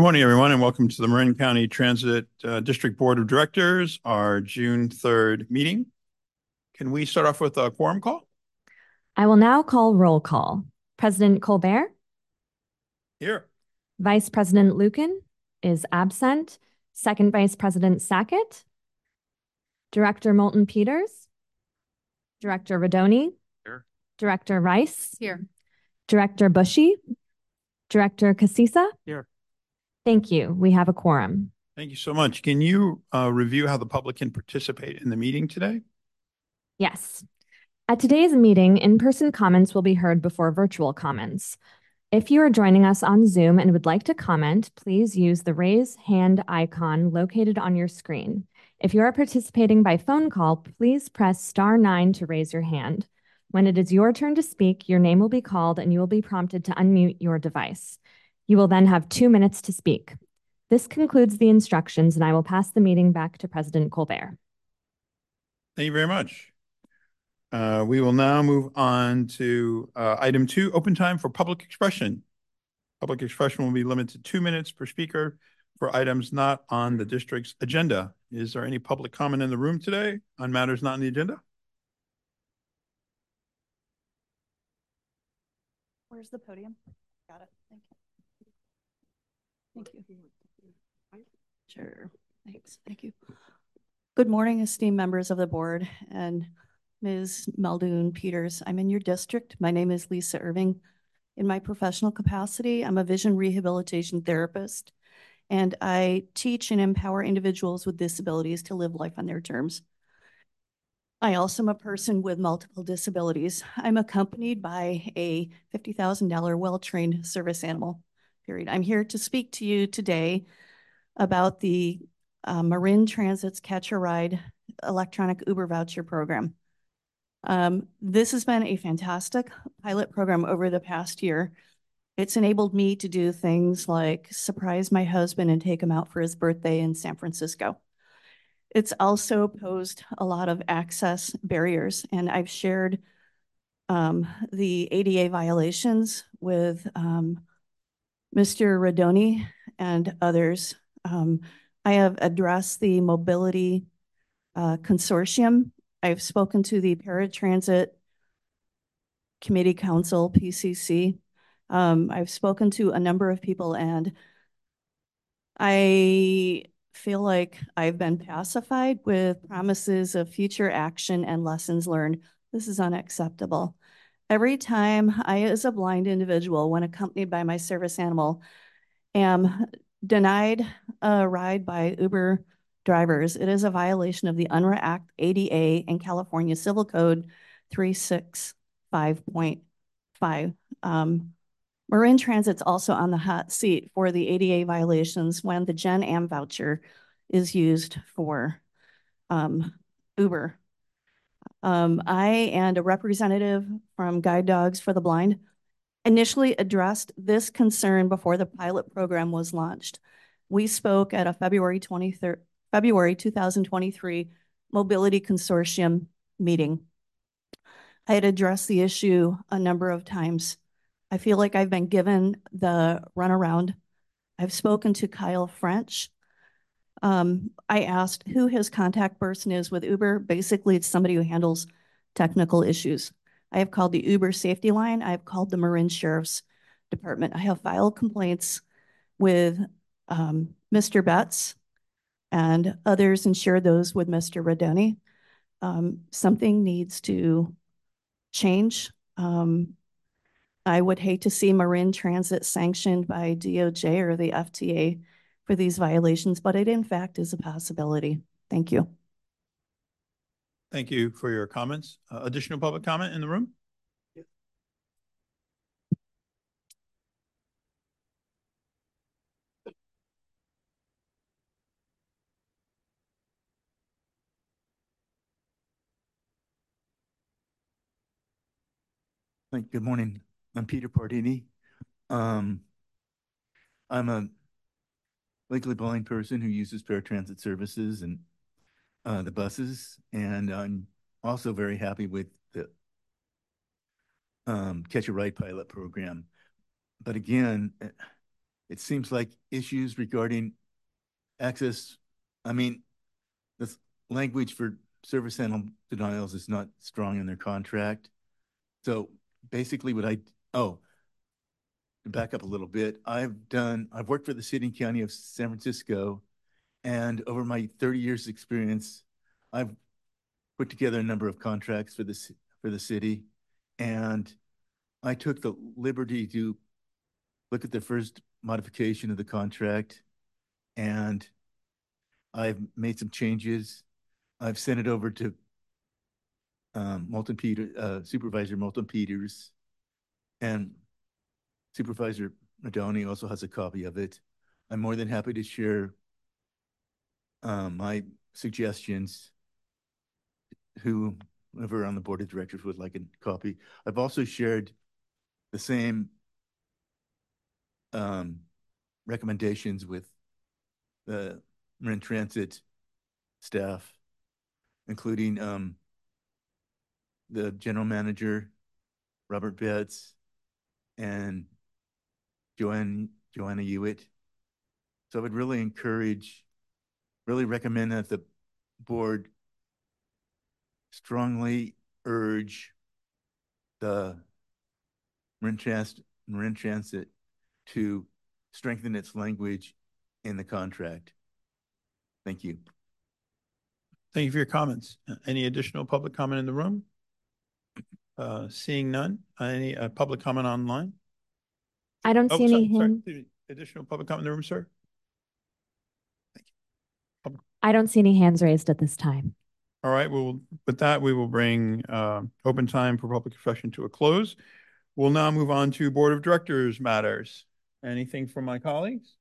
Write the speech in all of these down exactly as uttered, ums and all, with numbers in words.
Good morning, everyone, and welcome to the Marin County Transit uh, District Board of Directors, our June third meeting. Can we start off with a quorum call? I will now call roll call. President Colbert? Here. Vice President Lucan is absent. Second Vice President Sackett? Director Moulton Peters? Director Rodoni? Here. Director Rice? Here. Director Bushy? Director Casisa? Here. Thank you. We have a quorum. Thank you so much. Can you uh, review how the public can participate in the meeting today? Yes. At today's meeting, in-person comments will be heard before virtual comments. If you are joining us on Zoom and would like to comment, please use the raise hand icon located on your screen. If you are participating by phone call, please press star nine to raise your hand. When it is your turn to speak, your name will be called and you will be prompted to unmute your device. You will then have two minutes to speak. This concludes the instructions, and I will pass the meeting back to President Colbert. Thank you very much. Uh, we will now move on to uh, item two, open time for public expression. Public expression will be limited to two minutes per speaker for items not on the district's agenda. Is there any public comment in the room today on matters not on the agenda? Where's the podium? Got it. Thank you. Thank you. Sure. Thanks. Thank you. Good morning, esteemed members of the board and Miz Muldoon Peters. I'm in your district. My name is Lisa Irving. In my professional capacity, I'm a vision rehabilitation therapist, and I teach and empower individuals with disabilities to live life on their terms. I also am a person with multiple disabilities. I'm accompanied by a fifty thousand dollar well-trained service animal, period. I'm here to speak to you today about the uh, Marin Transit's Catch a Ride electronic Uber voucher program. Um, this has been a fantastic pilot program over the past year. It's enabled me to do things like surprise my husband and take him out for his birthday in San Francisco. It's also posed a lot of access barriers, and I've shared um, the A D A violations with um, Mister Rodoni and others. Um, I have addressed the mobility uh, consortium. I've spoken to the Paratransit Committee Council, P C C. Um, I've spoken to a number of people, and I feel like I've been pacified with promises of future action and lessons learned. This is unacceptable. Every time I, as a blind individual, when accompanied by my service animal, am denied a ride by Uber drivers, it is a violation of the U N R W A Act, A D A, and California Civil Code three sixty-five point five. Um, Marin Transit's also on the hot seat for the A D A violations when the Gen Am voucher is used for um, Uber. Um, I and a representative from Guide Dogs for the Blind initially addressed this concern before the pilot program was launched. We spoke at a February twenty-third, February two thousand twenty-three Mobility Consortium meeting. I had addressed the issue a number of times. I feel like I've been given the runaround. I've spoken to Kyle French. Um, I asked who his contact person is with Uber. Basically, it's somebody who handles technical issues. I have called the Uber safety line. I have called the Marin Sheriff's Department. I have filed complaints with um, Mister Betts and others and shared those with Mister Rodoni. Um, something needs to change. Um, I would hate to see Marin Transit sanctioned by D O J or the F T A for these violations, but it in fact is a possibility. Thank you. Thank you for your comments. Uh, additional public comment in the room? Yeah. Good morning. I'm Peter Pardini. Um, I'm a legally blind person who uses paratransit services and uh, the buses, and I'm also very happy with the um, Catch a Ride pilot program. But again, it seems like issues regarding access, I mean, the language for service animal denials is not strong in their contract. So basically what I, oh, to back up a little bit, I've done, I've worked for the city and county of San Francisco, and over my thirty years experience, I've put together a number of contracts for this for the city, and I took the liberty to look at the first modification of the contract, and I've made some changes. I've sent it over to um, Moulton Peter, uh, Supervisor Moulton Peters, and Supervisor Madoni also has a copy of it. I'm more than happy to share um, my suggestions. Whoever on the board of directors would like a copy. I've also shared the same um, recommendations with the Marin Transit staff, including um, the general manager, Robert Betts, and Joanne, Joanna Hewitt. So I would really encourage, really recommend that the board strongly urge the Marin Transit, Marin Transit to strengthen its language in the contract. Thank you. Thank you for your comments. Uh, Any additional public comment in the room? Uh, seeing none. Uh, Any uh, public comment online? I don't Oh, see sorry, any sorry. hand. Additional public comment in the room, sir? I don't see any hands raised at this time. All right, well, with that, we will bring uh, open time for public discussion to a close. We'll now move on to Board of Directors matters. Anything from my colleagues?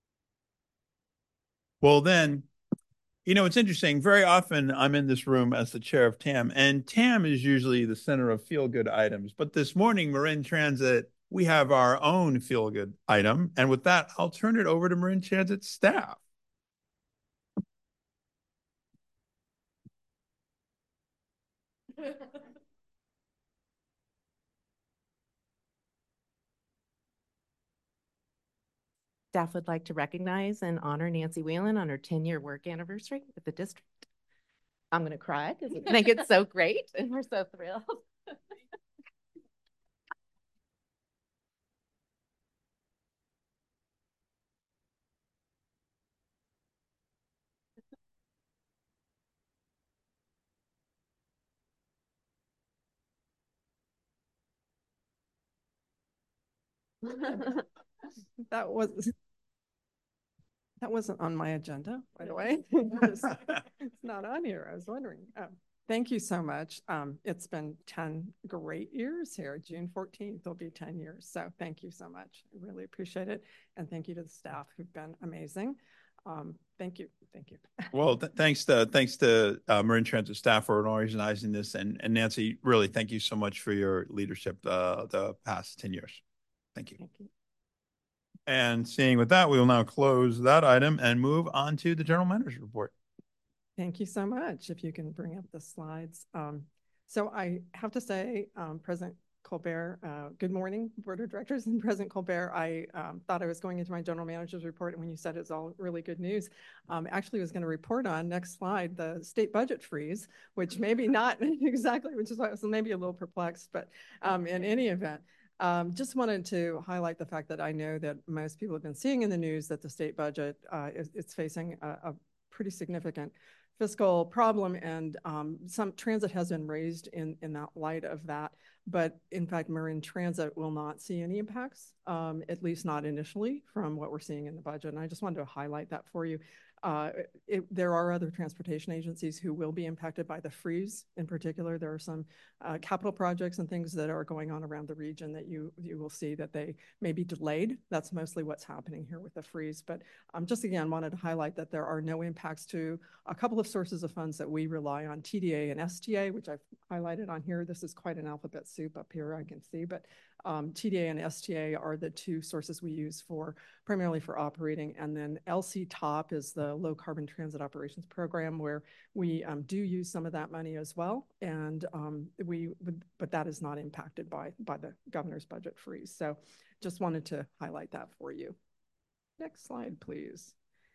Well, then, you know, it's interesting. Very often I'm in this room as the chair of T A M, and T A M is usually the center of feel-good items. But this morning, Marin Transit, we have our own feel-good item. And with that, I'll turn it over to Marin Transit staff. Staff would like to recognize and honor Nancy Whelan on her ten-year work anniversary with the district. I'm going to cry because I think it's so great and we're so thrilled. That was that wasn't on my agenda, by the way. It's not on here. I was wondering. Oh, thank you so much. Um, it's been ten great years here. June fourteenth will be ten years. So thank you so much. I really appreciate it. And thank you to the staff who've been amazing. Um, thank you. Thank you. Well, th thanks to thanks to uh, Marin Transit staff for organizing this, and and Nancy, really, thank you so much for your leadership uh, the past ten years. Thank you. Thank you. And seeing with that, we will now close that item and move on to the general manager's report. Thank you so much. If you can bring up the slides. Um, so I have to say, um, President Colbert, uh, good morning, Board of Directors and President Colbert. I um, thought I was going into my general manager's report, and when you said it's all really good news, um, actually was going to report on, next slide, the state budget freeze, which maybe not exactly, which is why I was maybe a little perplexed, but um, in any event, Um, just wanted to highlight the fact that I know that most people have been seeing in the news that the state budget uh, is it's facing a, a pretty significant fiscal problem, and um, some transit has been raised in, in that light of that. But in fact, Marin Transit will not see any impacts, um, at least not initially, from what we're seeing in the budget. And I just wanted to highlight that for you. Uh, it, there are other transportation agencies who will be impacted by the freeze. In particular, there are some uh, capital projects and things that are going on around the region that you you will see that they may be delayed. That's mostly what's happening here with the freeze. But um, just again, wanted to highlight that there are no impacts to a couple of sources of funds that we rely on, T D A and S T A, which I've highlighted on here. This is quite an alphabet soup up here, I can see, but um, T D A and S T A are the two sources we use for primarily for operating. And then L C TOP is the Low Carbon Transit Operations Program, where we um, do use some of that money as well. And um, we, but that is not impacted by, by the governor's budget freeze. So just wanted to highlight that for you. Next slide, please.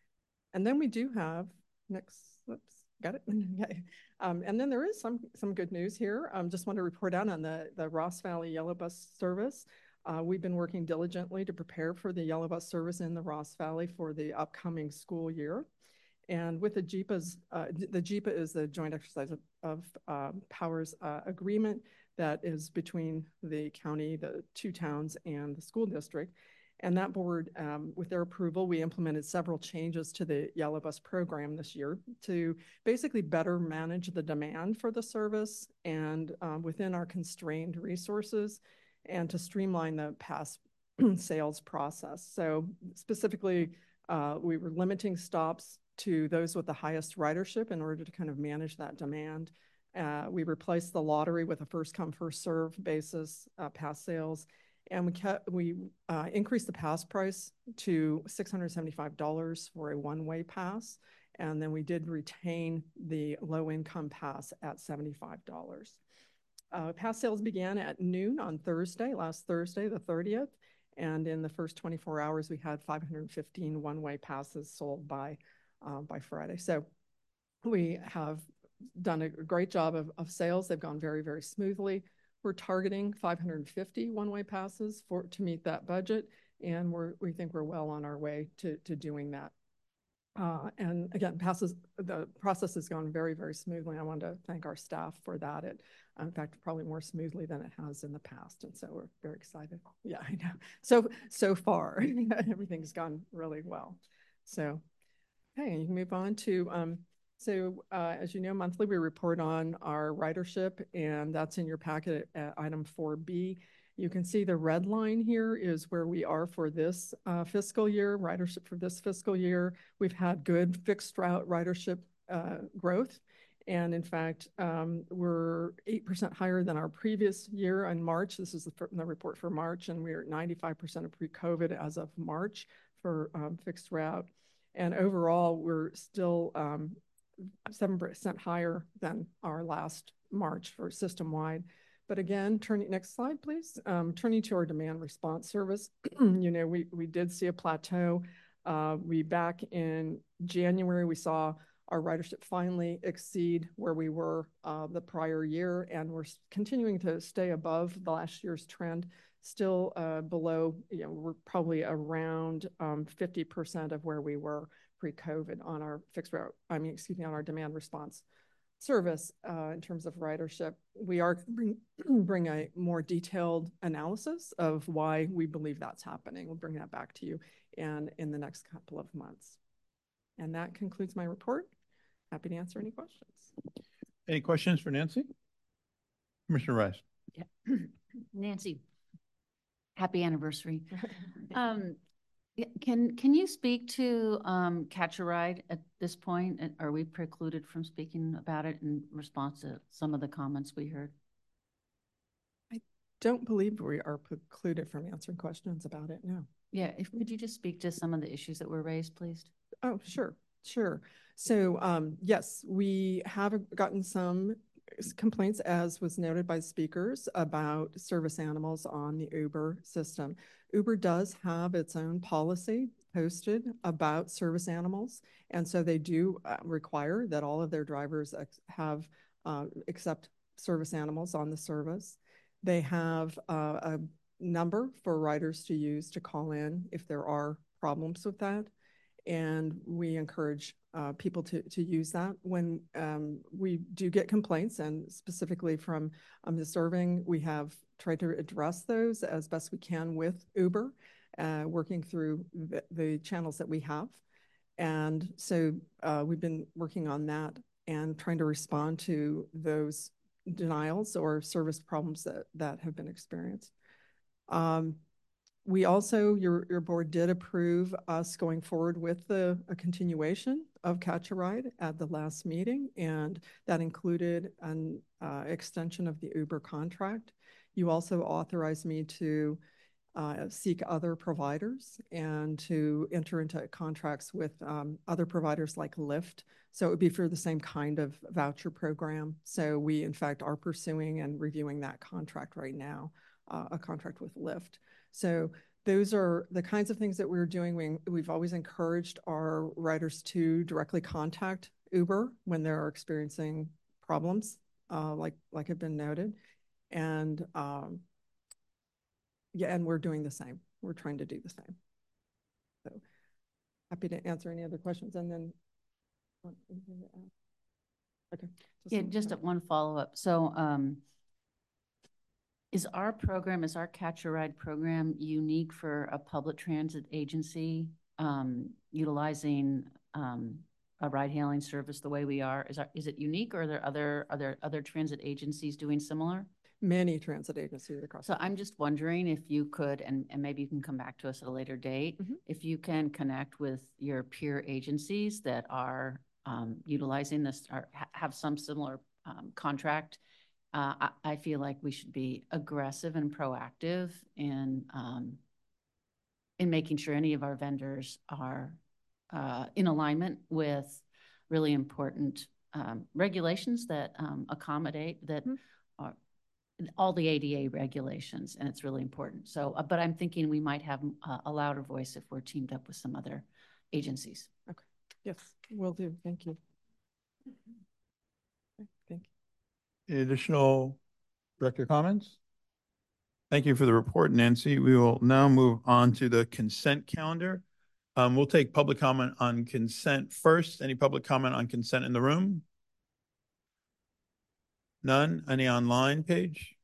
And then we do have, next, oops, got it? Okay. Um, and then there is some some good news here. Um, just want to report out on the, the Ross Valley Yellow Bus service. Uh, we've been working diligently to prepare for the Yellow Bus service in the Ross Valley for the upcoming school year. And with the JEPA's, uh, the JEPA is the Joint Exercise of, of uh, Powers uh, Agreement that is between the county, the two towns, and the school district. And that board, um, with their approval, we implemented several changes to the Yellow Bus program this year to basically better manage the demand for the service and um, within our constrained resources, and to streamline the pass sales process. So specifically, uh, we were limiting stops to those with the highest ridership in order to kind of manage that demand. Uh, we replaced the lottery with a first come, first serve basis uh, pass sales. And we kept, we uh, increased the pass price to six hundred seventy-five dollars for a one-way pass. And then we did retain the low-income pass at seventy-five dollars. Uh, pass sales began at noon on Thursday, last Thursday, the thirtieth. And in the first twenty-four hours, we had five hundred fifteen one-way passes sold by, uh, by Friday. So we have done a great job of, of sales. They've gone very, very smoothly. We're targeting five hundred fifty one-way passes for to meet that budget, and we're we think we're well on our way to to doing that. Uh, and again, passes the process has gone very, very smoothly. I want to thank our staff for that. It, in fact, probably more smoothly than it has in the past, and so we're very excited. Yeah, I know. So so far, everything's gone really well. So, okay, you can move on to. Um, So uh, as you know, monthly we report on our ridership, and that's in your packet at item four B. You can see the red line here is where we are for this uh, fiscal year, ridership for this fiscal year. We've had good fixed route ridership uh, growth. And in fact, um, we're eight percent higher than our previous year in March. This is the, the report for March, and we're at ninety-five percent of pre-COVID as of March for um, fixed route. And overall, we're still um, seven percent higher than our last March for system-wide. But again, turning, next slide, please. Um, turning to our demand response service, you know, we, we did see a plateau. Uh, we back in January, we saw our ridership finally exceed where we were uh, the prior year, and we're continuing to stay above the last year's trend, still uh, below, you know, we're probably around um, fifty percent of where we were pre-COVID on our fixed route, I mean, excuse me, on our demand response service uh, in terms of ridership. We are bring, bring a more detailed analysis of why we believe that's happening. We'll bring that back to you and in the next couple of months. And that concludes my report. Happy to answer any questions. Any questions for Nancy? Commissioner Rice. Yeah. Nancy, happy anniversary. um, Can can you speak to um, Catch a Ride at this point? Are we precluded from speaking about it in response to some of the comments we heard? I don't believe we are precluded from answering questions about it, no. Yeah, if could you just speak to some of the issues that were raised, please? Oh, sure, sure. So um, yes, we have gotten some complaints, as was noted by speakers, about service animals on the Uber system. Uber does have its own policy posted about service animals, and so they do uh, require that all of their drivers have uh, accept service animals on the service. They have uh, a number for riders to use to call in if there are problems with that, and we encourage uh, people to, to use that. When um, we do get complaints, and specifically from um, the serving, we have tried to address those as best we can with Uber, uh, working through the, the channels that we have. And so uh, we've been working on that and trying to respond to those denials or service problems that, that have been experienced. Um, We also, your, your board did approve us going forward with the a continuation of Catch a Ride at the last meeting, and that included an uh, extension of the Uber contract. You also authorized me to uh, seek other providers and to enter into contracts with um, other providers like Lyft. So it would be for the same kind of voucher program. So we, in fact, are pursuing and reviewing that contract right now. uh, a contract with Lyft. So those are the kinds of things that we're doing. We, we've always encouraged our riders to directly contact Uber when they're experiencing problems, uh, like, like have been noted. And um, yeah, and we're doing the same. We're trying to do the same. So happy to answer any other questions. And then, okay. Yeah, just a- one follow-up. So um, is our program, is our Catch a Ride program unique for a public transit agency um, utilizing um, a ride-hailing service the way we are? Is, our, is it unique, or are there other, are there other transit agencies doing similar? Many transit agencies across. So I'm just wondering if you could, and, and maybe you can come back to us at a later date, mm-hmm. if you can connect with your peer agencies that are um, utilizing this, or ha have some similar um, contract. Uh, I, I feel like we should be aggressive and proactive in, um, in making sure any of our vendors are uh, in alignment with really important um, regulations that um, accommodate, that mm-hmm. are all the A D A regulations, and it's really important. So, uh, but I'm thinking we might have uh, a louder voice if we're teamed up with some other agencies. Okay. Yes, will do. Thank you. Okay. Thank you. Any additional director comments? Thank you for the report, Nancy. We will now move on to the consent calendar. Um, we'll take public comment on consent first. Any public comment on consent in the room? None? Any online page?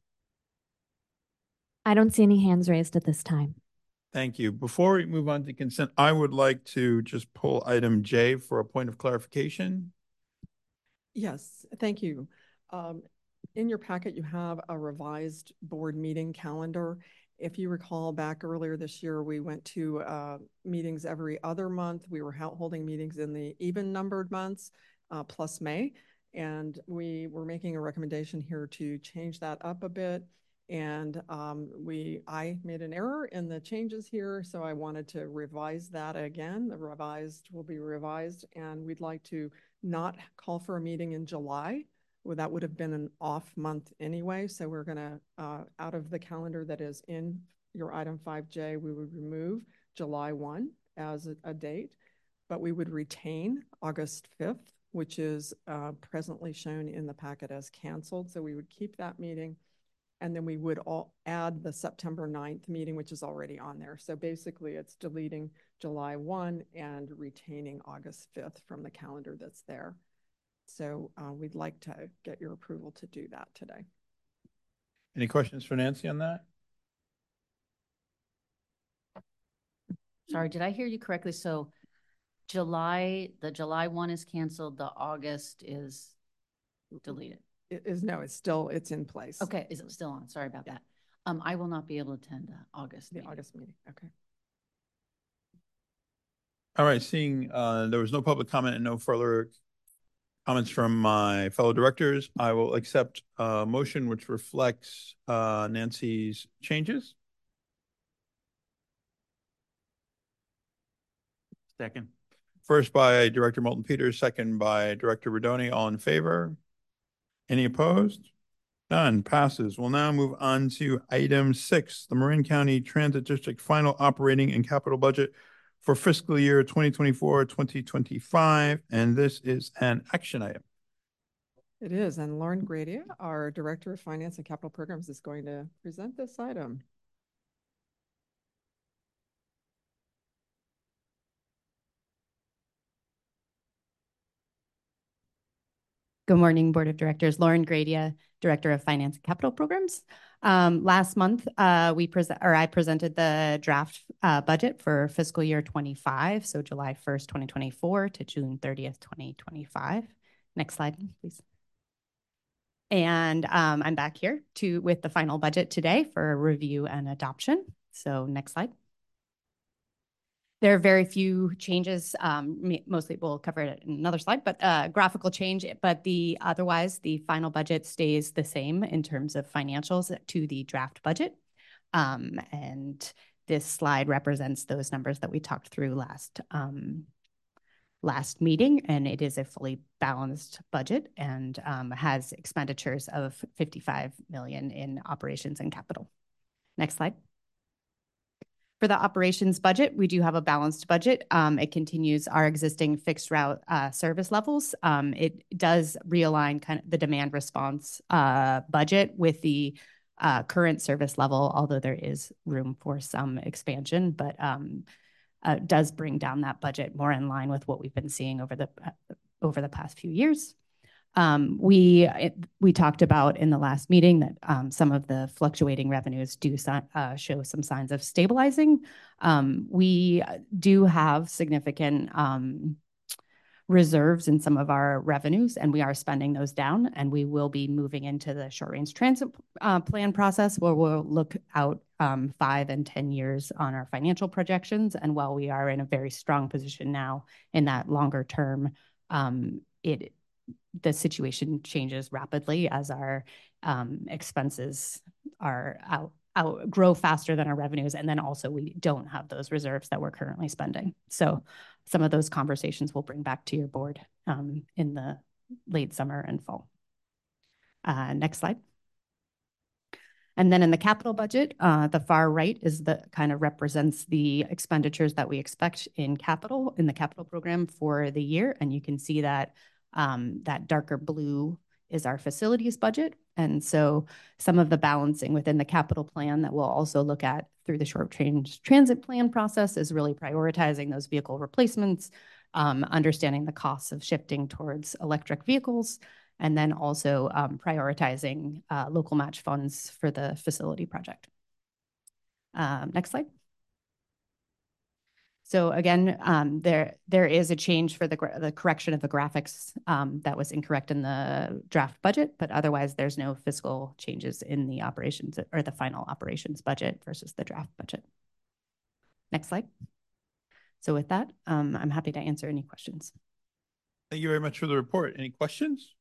I don't see any hands raised at this time. Thank you. Before we move on to consent, I would like to just pull item J for a point of clarification. Yes, thank you. Um, in your packet, you have a revised board meeting calendar. If you recall, back earlier this year, we went to uh, meetings every other month. We were holding meetings in the even numbered months uh, plus May. And we were making a recommendation here to change that up a bit. And um, we, I made an error in the changes here, so I wanted to revise that again. The revised will be revised, and we'd like to not call for a meeting in July. Well, that would have been an off month anyway, so we're gonna, uh, out of the calendar that is in your item five J, we would remove July first as a, a date, but we would retain August fifth, which is uh, presently shown in the packet as canceled, so we would keep that meeting. And then we would all add the September ninth meeting, which is already on there. So basically it's deleting July first and retaining August fifth from the calendar that's there. So uh, we'd like to get your approval to do that today. Any questions for Nancy on that? Sorry, did I hear you correctly? So July, the July first is canceled, the August is deleted. It is, no, it's still, it's in place. Okay, is it still on? Sorry about yeah. that. Um, I will not be able to attend the August The meeting. August meeting, okay. All right, seeing uh, there was no public comment and no further comments from my fellow directors, I will accept a motion which reflects uh, Nancy's changes. Second. First by Director Moulton Peters, second by Director Rodoni. All in favor? Any opposed? None. Passes. We'll now move on to item six, the Marin County Transit District final operating and capital budget for fiscal year twenty twenty-four, twenty twenty-five. And this is an action item. It is. And Lauren Gradia, our Director of Finance and Capital Programs, is going to present this item. Good morning, Board of Directors. Lauren Gradia, Director of Finance and Capital Programs. Um, last month, uh, we present or I presented the draft uh, budget for fiscal year twenty-five, so July first, twenty twenty-four to June thirtieth, twenty twenty-five. Next slide, please. And um, I'm back here to with the final budget today for review and adoption. So next slide. There are very few changes, um, mostly we'll cover it in another slide, but uh, graphical change, but the otherwise the final budget stays the same in terms of financials to the draft budget. Um, and this slide represents those numbers that we talked through last, um, last meeting, and it is a fully balanced budget and um, has expenditures of fifty-five million in operations and capital. Next slide. For the operations budget, we do have a balanced budget. Um, it continues our existing fixed route uh, service levels. Um, it does realign kind of the demand response uh, budget with the uh, current service level, although there is room for some expansion, but um, uh, does bring down that budget more in line with what we've been seeing over the uh, over the past few years. Um, we it, we talked about in the last meeting that um, some of the fluctuating revenues do uh, show some signs of stabilizing. Um, we do have significant um, reserves in some of our revenues, and we are spending those down, and we will be moving into the short range transit uh, plan process where we'll look out um, five and ten years on our financial projections. And while we are in a very strong position now in that longer term, um, it the situation changes rapidly as our um, expenses are out, out grow faster than our revenues. And then also we don't have those reserves that we're currently spending. So some of those conversations we'll bring back to your board um, in the late summer and fall. Uh, next slide. And then in the capital budget, uh, the far right is the kind of represents the expenditures that we expect in capital, in the capital program for the year. And you can see that Um, that darker blue is our facilities budget. And so some of the balancing within the capital plan that we'll also look at through the short range transit plan process is really prioritizing those vehicle replacements, um, understanding the costs of shifting towards electric vehicles, and then also um, prioritizing uh, local match funds for the facility project. Um, next slide. So again, um, there there is a change for the, the correction of the graphics um, that was incorrect in the draft budget, but otherwise there's no fiscal changes in the operations or the final operations budget versus the draft budget. Next slide. So with that, um, I'm happy to answer any questions. Thank you very much for the report. Any questions?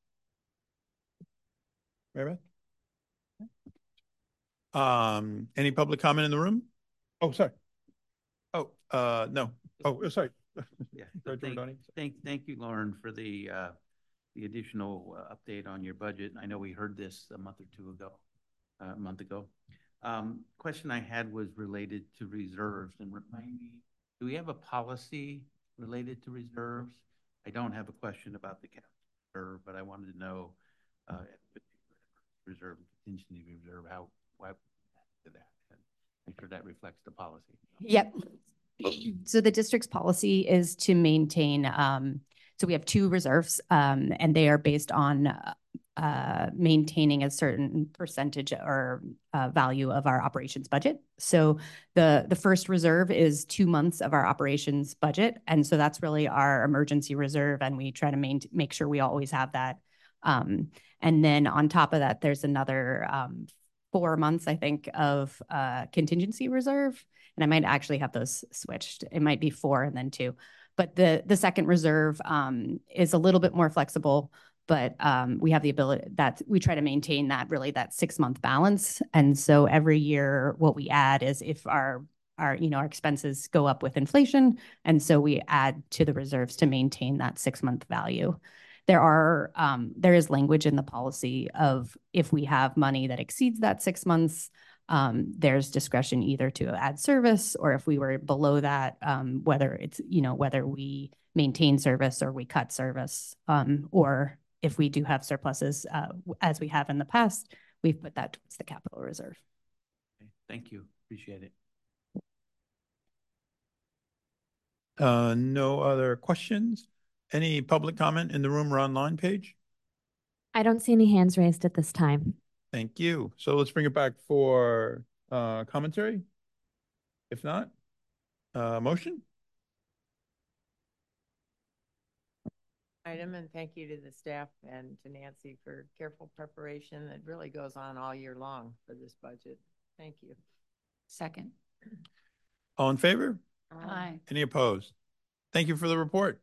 Mary Beth? Um, any public comment in the room? Oh, sorry. Oh, uh, no. Oh, sorry. Yeah. So thank, thank, thank you, Lauren, for the uh, the additional uh, update on your budget. I know we heard this a month or two ago, uh, a month ago. Um, question I had was related to reserves, and remind me, do we have a policy related to reserves? I don't have a question about the capital reserve, but I wanted to know uh, reserve, contingency reserve, how why to that. Make sure that reflects the policy. Yep. So the district's policy is to maintain, um, so we have two reserves um, and they are based on uh, maintaining a certain percentage or uh, value of our operations budget. So the, the first reserve is two months of our operations budget. And so that's really our emergency reserve. And we try to main, make sure we always have that. Um, and then on top of that, there's another um, four months, I think, of uh, contingency reserve. And I might actually have those switched. It might be four and then two. But the, the second reserve um, is a little bit more flexible, but um, we have the ability that we try to maintain that really that six month balance. And so every year what we add is if our, our, you know, our expenses go up with inflation. And so we add to the reserves to maintain that six month value. There are, um, there is language in the policy of if we have money that exceeds that six months, um, there's discretion either to add service or if we were below that, um, whether it's, you know, whether we maintain service or we cut service, um, or if we do have surpluses, uh, as we have in the past, we've put that towards the capital reserve. Okay. Thank you. Appreciate it. Uh, no other questions? Any public comment in the room or online page? I don't see any hands raised at this time. Thank you. So let's bring it back for uh, commentary. If not, uh, motion. Item, and thank you to the staff and to Nancy for careful preparation that really goes on all year long for this budget. Thank you. Second. All in favor? Aye. Any opposed? Thank you for the report.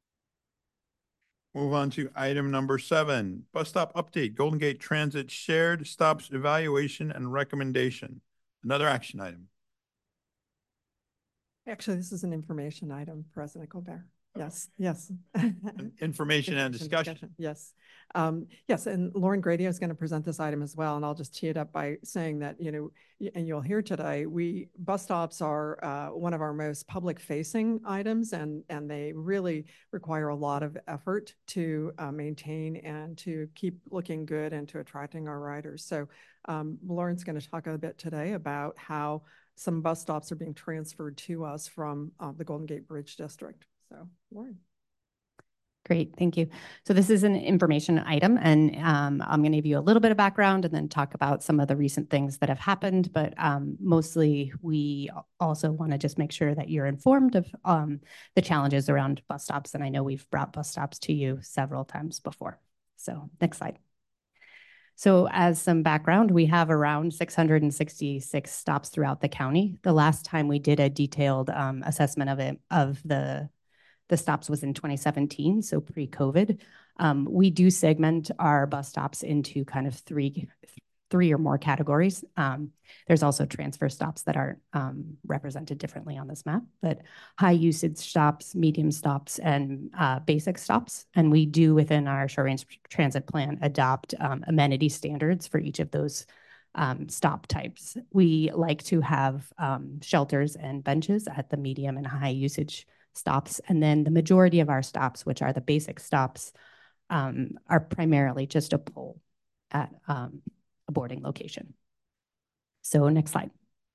Move on to item number seven, bus stop update, Golden Gate Transit shared stops evaluation and recommendation. Another action item. Actually, this is an information item, President Colbert. Yes, yes. Information and discussion. Yes. Um, yes, and Lauren Grady is going to present this item as well, and I'll just tee it up by saying that, you know, y- and you'll hear today, we, bus stops are uh, one of our most public-facing items, and, and they really require a lot of effort to uh, maintain and to keep looking good and to attracting our riders. So um, Lauren's going to talk a bit today about how some bus stops are being transferred to us from uh, the Golden Gate Bridge District. So, Lauren. Great, thank you. So this is an information item, and um, I'm going to give you a little bit of background and then talk about some of the recent things that have happened. But um, mostly, we also want to just make sure that you're informed of um, the challenges around bus stops. And I know we've brought bus stops to you several times before. So next slide. So as some background, we have around six hundred sixty-six stops throughout the county. The last time we did a detailed um, assessment of it, of the The stops was in twenty seventeen, so pre-COVID. Um, we do segment our bus stops into kind of three, three or more categories. Um, there's also transfer stops that are um, represented differently on this map, but high usage stops, medium stops, and uh, basic stops. And we do within our short range transit plan adopt um, amenity standards for each of those um, stop types. We like to have um, shelters and benches at the medium and high usage stops. And then the majority of our stops, which are the basic stops, um, are primarily just a pole at um, a boarding location. So next slide.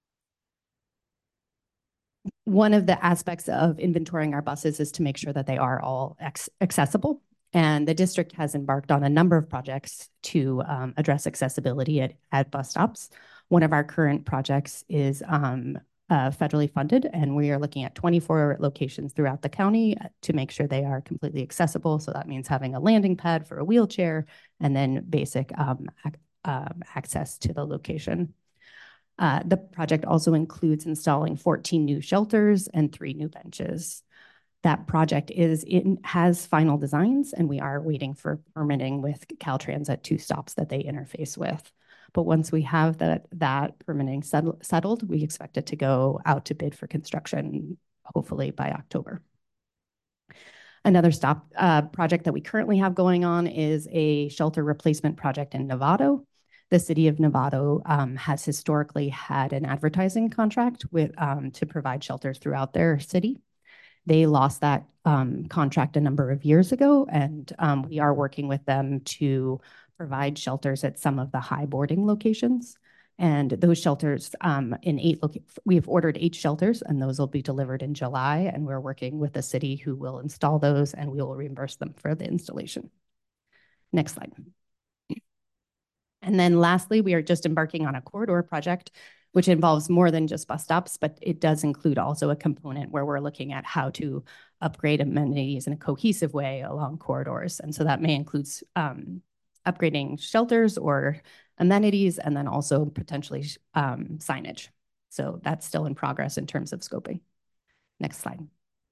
One of the aspects of inventorying our buses is to make sure that they are all accessible. And the district has embarked on a number of projects to um, address accessibility at, at bus stops. One of our current projects is um, Uh, federally funded, and we are looking at twenty-four locations throughout the county to make sure they are completely accessible. So that means having a landing pad for a wheelchair and then basic um, ac um, access to the location. Uh, the project also includes installing fourteen new shelters and three new benches. That project is in has final designs, and we are waiting for permitting with Caltrans at two stops that they interface with. But once we have that, that permitting settle, settled, we expect it to go out to bid for construction, hopefully by October. Another stop uh, project that we currently have going on is a shelter replacement project in Novato. The city of Novato um, has historically had an advertising contract with um, to provide shelters throughout their city. They lost that um, contract a number of years ago, and um, we are working with them to provide shelters at some of the high boarding locations. And those shelters um, in eight, we have ordered eight shelters, and those will be delivered in July. And we're working with the city who will install those, and we will reimburse them for the installation. Next slide. And then lastly, we are just embarking on a corridor project, which involves more than just bus stops, but it does include also a component where we're looking at how to upgrade amenities in a cohesive way along corridors. And so that may include um, upgrading shelters or amenities, and then also potentially um, signage. So that's still in progress in terms of scoping. Next slide.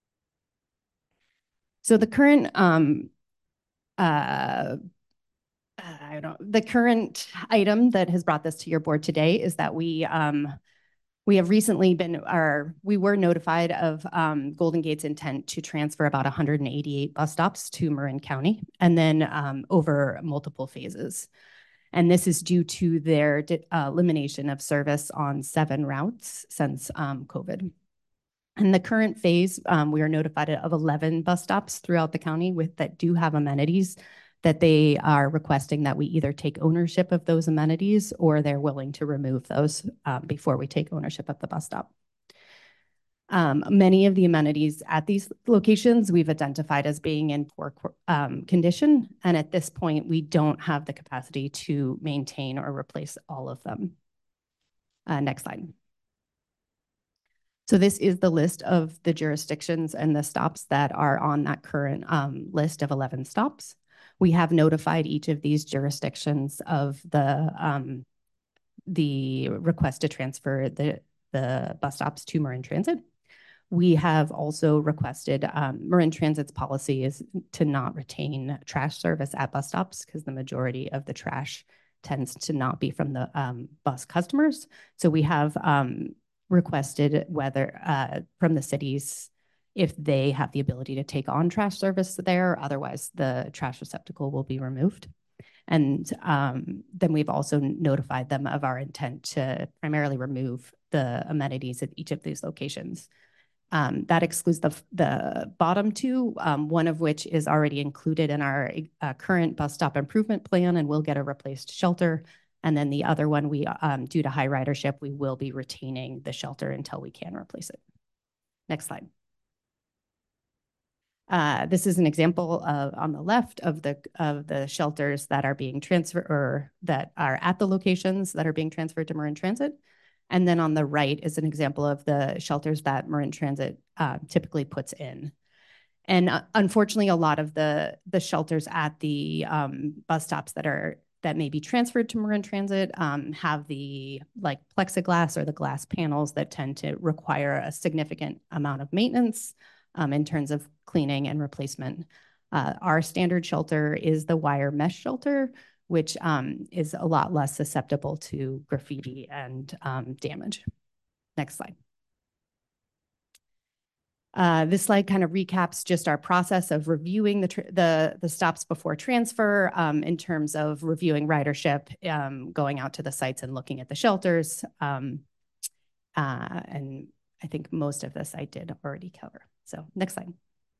So the current, um, uh, I don't know, the current item that has brought this to your board today is that we um, we have recently been, our, we were notified of um, Golden Gate's intent to transfer about one hundred eighty-eight bus stops to Marin County, and then um, over multiple phases. And this is due to their uh, elimination of service on seven routes since um, COVID. In the current phase, um, we are notified of eleven bus stops throughout the county with that do have amenities that they are requesting that we either take ownership of those amenities or they're willing to remove those um, before we take ownership of the bus stop. Um, many of the amenities at these locations we've identified as being in poor um, condition, and at this point we don't have the capacity to maintain or replace all of them. Uh, next slide. So this is the list of the jurisdictions and the stops that are on that current um, list of eleven stops. We have notified each of these jurisdictions of the um, the request to transfer the, the bus stops to Marin Transit. We have also requested, um, Marin Transit's policy is to not retain trash service at bus stops because the majority of the trash tends to not be from the um, bus customers. So we have um, requested whether uh, from the cities if they have the ability to take on trash service there. Otherwise, the trash receptacle will be removed. And um, then we've also notified them of our intent to primarily remove the amenities at each of these locations. Um, that excludes the, the bottom two, um, one of which is already included in our uh, current bus stop improvement plan and will get a replaced shelter. And then the other one, we um, due to high ridership, we will be retaining the shelter until we can replace it. Next slide. Uh, this is an example of on the left of the of the shelters that are being transferred or that are at the locations that are being transferred to Marin Transit. And then on the right is an example of the shelters that Marin Transit uh, typically puts in. And uh, unfortunately, a lot of the the shelters at the um, bus stops that are that may be transferred to Marin Transit um, have the like plexiglass or the glass panels that tend to require a significant amount of maintenance um, in terms of cleaning and replacement. Uh, our standard shelter is the wire mesh shelter, which um, is a lot less susceptible to graffiti and um, damage. Next slide. Uh, this slide kind of recaps just our process of reviewing the, the, the stops before transfer um, in terms of reviewing ridership, um, going out to the sites and looking at the shelters. Um, uh, and I think most of this I did already cover. So next slide.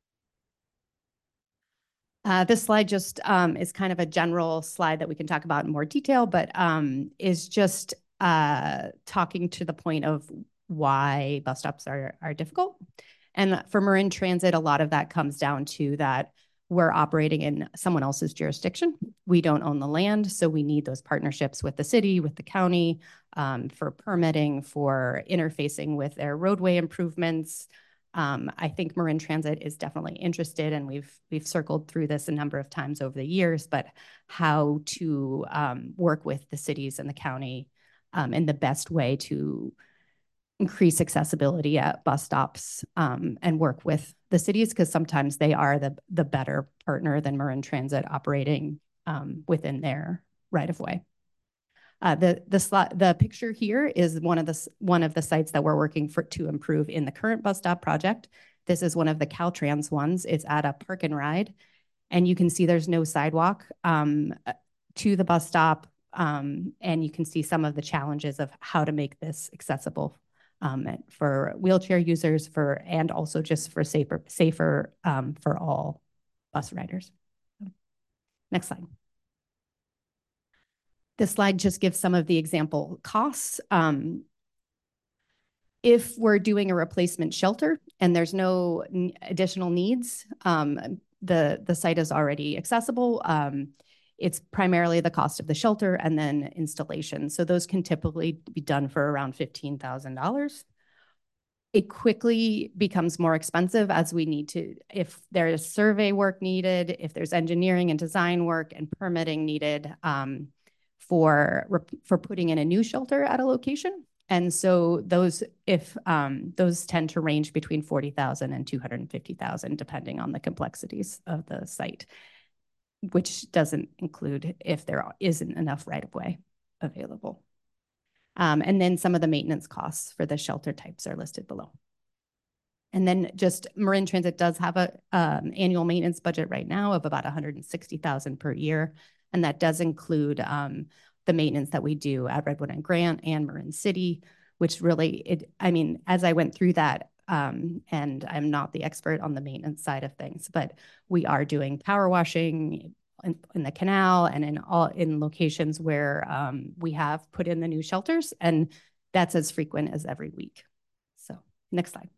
Uh, this slide just um, is kind of a general slide that we can talk about in more detail, but um, is just uh, talking to the point of why bus stops are, are difficult. And for Marin Transit, a lot of that comes down to that we're operating in someone else's jurisdiction. We don't own the land, so we need those partnerships with the city, with the county, um, for permitting, for interfacing with their roadway improvements. Um, I think Marin Transit is definitely interested, and we've we've circled through this a number of times over the years, but how to um, work with the cities and the county um, in the best way to increase accessibility at bus stops um, and work with the cities, because sometimes they are the, the better partner than Marin Transit operating um, within their right-of-way. Uh, the the slot, the picture here is one of the one of the sites that we're working for to improve in the current bus stop project. This is one of the Caltrans ones. It's at a park and ride, and you can see there's no sidewalk um, to the bus stop, um, and you can see some of the challenges of how to make this accessible um, for wheelchair users, for and also just for safer safer um, for all bus riders. Next slide. This slide just gives some of the example costs. Um, if we're doing a replacement shelter and there's no additional needs, um, the, the site is already accessible. Um, it's primarily the cost of the shelter and then installation. So those can typically be done for around fifteen thousand dollars. It quickly becomes more expensive as we need to, if there's survey work needed, if there's engineering and design work and permitting needed, um, for for putting in a new shelter at a location. And so those if um, those tend to range between forty thousand and two hundred fifty thousand, depending on the complexities of the site, which doesn't include if there isn't enough right-of-way available. Um, and then some of the maintenance costs for the shelter types are listed below. And then just Marin Transit does have a um, annual maintenance budget right now of about one hundred sixty thousand per year. And that does include um, the maintenance that we do at Redwood and Grant and Marin City, which really, it. I mean, as I went through that, um, and I'm not the expert on the maintenance side of things, but we are doing power washing in, in the canal and in all in locations where um, we have put in the new shelters, and that's as frequent as every week. So next slide.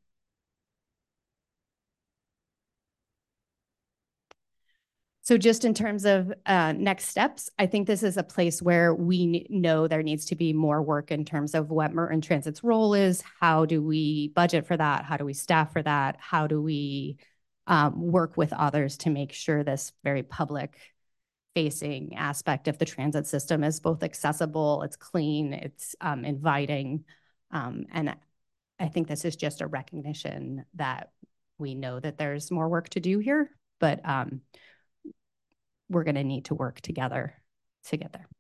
So just in terms of uh, next steps, I think this is a place where we know there needs to be more work in terms of what Marin Transit's role is. How do we budget for that? How do we staff for that? How do we um, work with others to make sure this very public facing aspect of the transit system is both accessible, it's clean, it's um, inviting. Um, and I think this is just a recognition that we know that there's more work to do here, but um, we're going to need to work together to get there.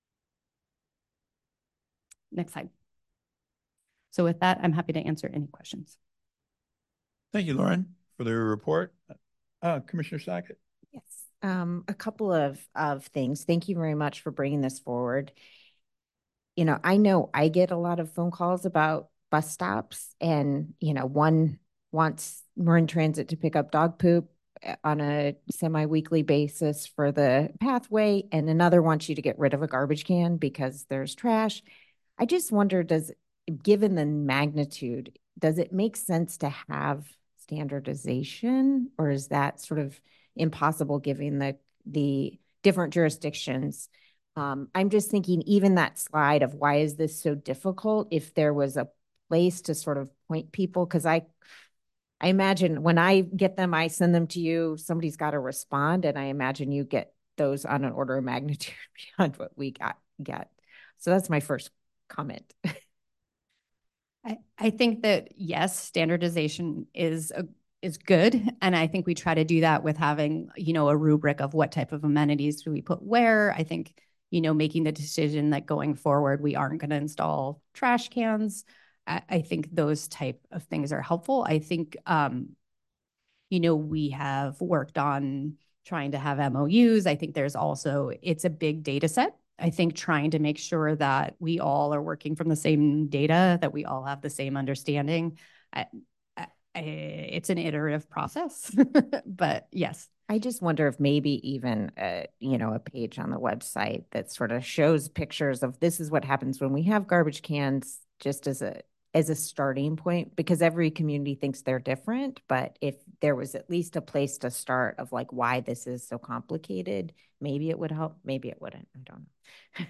Next slide. So with that, I'm happy to answer any questions. Thank you, Lauren. for the report. Uh, Commissioner Sackett. Yes, um, a couple of, of things. Thank you very much for bringing this forward. You know, I know I get a lot of phone calls about bus stops, and, you know, one wants Marin Transit to pick up dog poop on a semi-weekly basis for the pathway, and another wants you to get rid of a garbage can because there's trash. I just wonder, does, given the magnitude, does it make sense to have standardization, or is that sort of impossible given the the different jurisdictions? Um, I'm just thinking, even that slide of why is this so difficult, if there was a place to sort of point people, because I I imagine when I get them, I send them to you, somebody's got to respond, and I imagine you get those on an order of magnitude beyond what we got get. So that's my first comment. I, I think that, yes, standardization is a, is good. And I think we try to do that with having, you know, a rubric of what type of amenities do we put where. I think, you know, making the decision that going forward, we aren't going to install trash cans. I, I think those type of things are helpful. I think, um, you know, we have worked on trying to have M O Us. I think there's also, it's a big data set. I think trying to make sure that we all are working from the same data, that we all have the same understanding. I, I, it's an iterative process, but yes. I just wonder if maybe even, a, you know, a page on the website that sort of shows pictures of this is what happens when we have garbage cans, just as a as a starting point, because every community thinks they're different. But if there was at least a place to start of like why this is so complicated, maybe it would help, maybe it wouldn't. I don't know.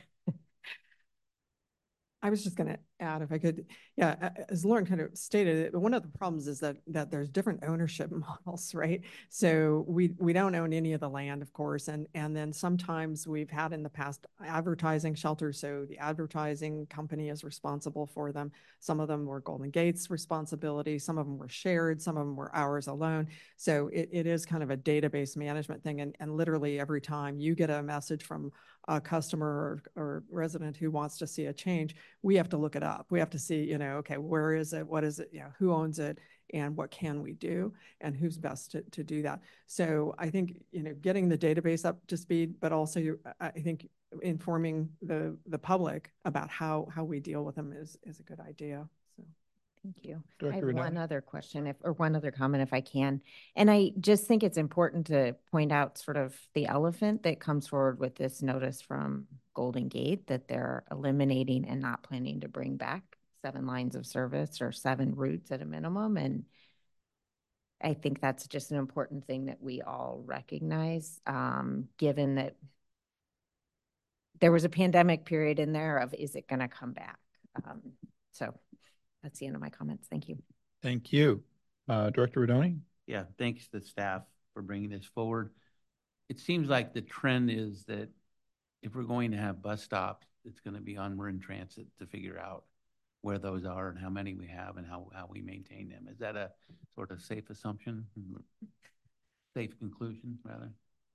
I was just going to add, if I could, yeah, as Lauren kind of stated, one of the problems is that that there's different ownership models, right? So we we don't own any of the land, of course, and and then sometimes we've had in the past advertising shelters, so the advertising company is responsible for them. Some of them were Golden Gate's responsibility, some of them were shared, some of them were ours alone. So it, it is kind of a database management thing, and, and literally every time you get a message from a customer or, or resident who wants to see a change, we have to look it up. We have to see, you know, okay, where is it? What is it? You know, who owns it? And what can we do? And who's best to, to do that? So I think, you know, getting the database up to speed, but also I think informing the the public about how how we deal with them is is a good idea. So. Thank you. Director I have Renaud. one other question, if or one other comment, if I can. And I just think it's important to point out sort of the elephant that comes forward with this notice from Golden Gate, that they're eliminating and not planning to bring back seven lines of service or seven routes at a minimum. And I think that's just an important thing that we all recognize, um, given that there was a pandemic period in there of, is it going to come back? Um, so that's the end of my comments. Thank you. Thank you. Uh, Director Rodoni? Yeah, thanks to the staff for bringing this forward. It seems like the trend is that if we're going to have bus stops, it's going to be on Marin Transit to figure out where those are and how many we have and how, how we maintain them. Is that a sort of safe assumption? Safe conclusion, rather?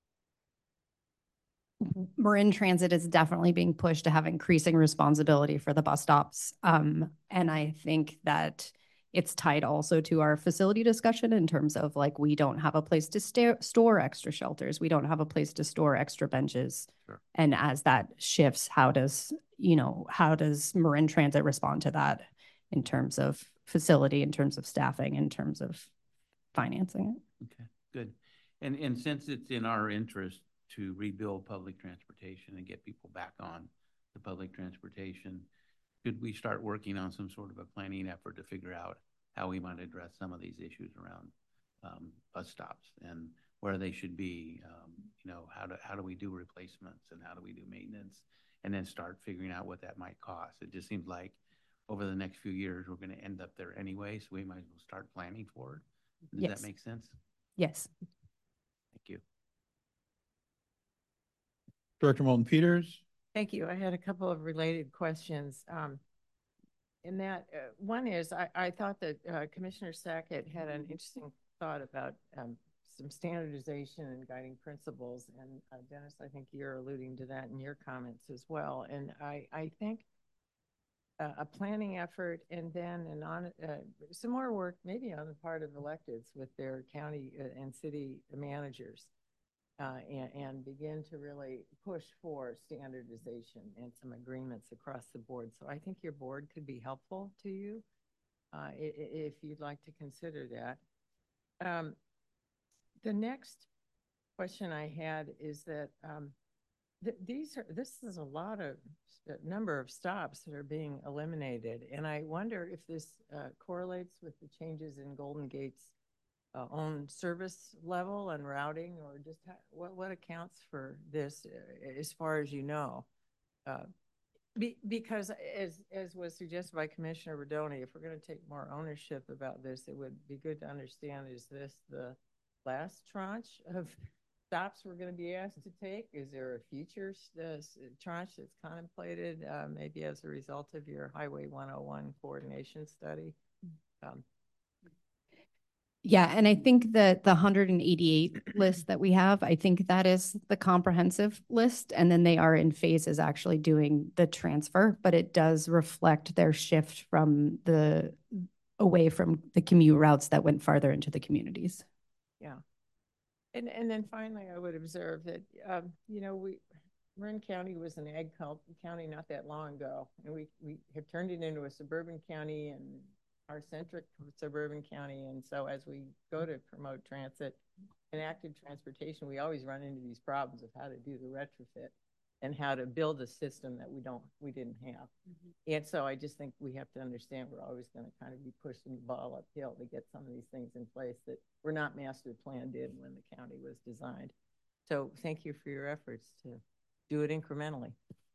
Marin Transit is definitely being pushed to have increasing responsibility for the bus stops. Um, and I think that it's tied also to our facility discussion in terms of like, we don't have a place to sta- store extra shelters. We don't have a place to store extra benches. Sure. And as that shifts, how does, you know, how does Marin Transit respond to that in terms of facility, in terms of staffing, in terms of financing it? Okay, good. And, and since it's in our interest to rebuild public transportation and get people back on the public transportation, should we start working on some sort of a planning effort to figure out how we might address some of these issues around um, bus stops and where they should be? Um, you know, how do how do we do replacements and how do we do maintenance, and then start figuring out what that might cost? It just seems like over the next few years we're going to end up there anyway, so we might as well start planning for it. Does Yes. that make sense? Yes. Thank you. Director Moulton Peters? Thank you. I had a couple of related questions. Um, in that, uh, one is, I, I thought that uh, Commissioner Sackett had an interesting thought about um, some standardization and guiding principles. And uh, Dennis, I think you're alluding to that in your comments as well. And I, I think uh, a planning effort and then an on, uh, some more work maybe on the part of electeds with their county uh, and city managers uh, and, and begin to really push for standardization and some agreements across the board. So I think your board could be helpful to you uh, if you'd like to consider that. Um, the next question I had is that um, th these are this is a lot of uh, number of stops that are being eliminated, and I wonder if this uh, correlates with the changes in Golden Gate's uh, own service level and routing, or just how, what what accounts for this, uh, as far as you know. Uh, Be, because as as was suggested by Commissioner Rodoni, if we're going to take more ownership about this, it would be good to understand, is this the last tranche of stops we're going to be asked to take? Is there a future uh, tranche that's contemplated uh, maybe as a result of your Highway one oh one coordination study? Um, Yeah, and I think that the one hundred eighty-eight list that we have, I think that is the comprehensive list. And then they are in phases actually doing the transfer, but it does reflect their shift from the away from the commute routes that went farther into the communities. Yeah. And and then finally, I would observe that, um, you know, we Marin County was an ag county not that long ago, and we, we have turned it into a suburban county and our centric suburban county. And so as we go to promote transit and active transportation, we always run into these problems of how to do the retrofit and how to build a system that we don't, we didn't have. Mm-hmm. And so I just think we have to understand we're always going to kind of be pushing the ball uphill to get some of these things in place that were not master planned in when the county was designed. So thank you for your efforts to do it incrementally.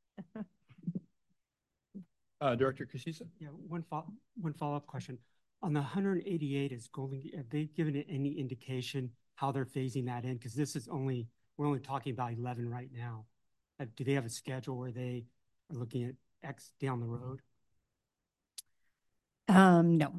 Uh, Director Casissa? Yeah, one follow one follow-up question. On the one hundred eighty-eight, is Golden, have they given it any indication how they're phasing that in? Because this is only, we're only talking about eleven right now. Uh, do they have a schedule where they are looking at X down the road? Um, no.